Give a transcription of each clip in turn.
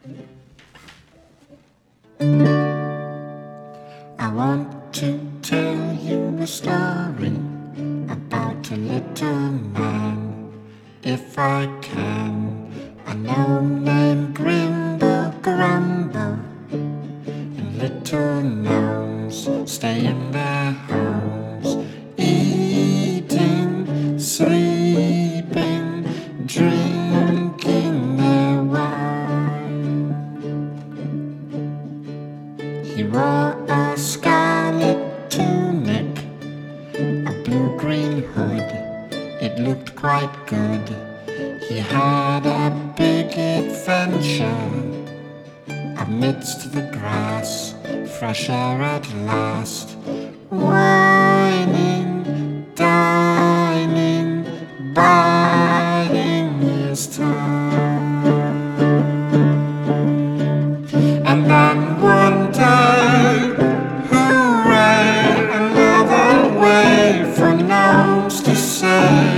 I want to tell you a story about a little man, if I can. A gnome named Grimble Grumble, and little gnomes stay in their homes, eating, sleeping, drinking their wine. He wore a scarlet tunic, a blue-green hood, it looked quite good. He had a big adventure amidst the grass, fresh air at last, whining, dining, biding his time. And then one day, hooray, another way for gnomes to say.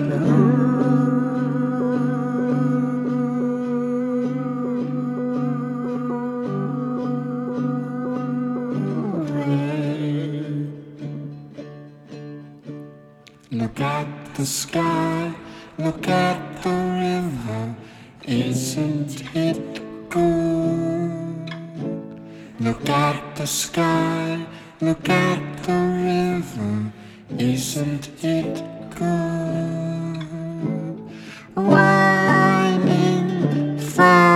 Look at the sky, look at the river, isn't it good? Look at the sky, look at the river, isn't it good? Whining,